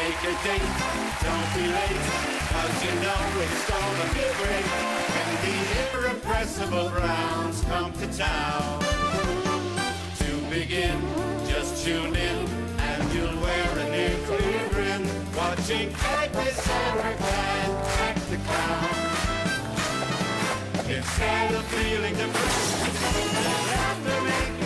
make a date, don't be late, 'cause you know it's gonna be great when the irrepressible Browns come to town. To begin, just tune in and you'll wear a new clear grin, watching Agnes and her clan act the clown. Instead of feeling depressed, they'll have to make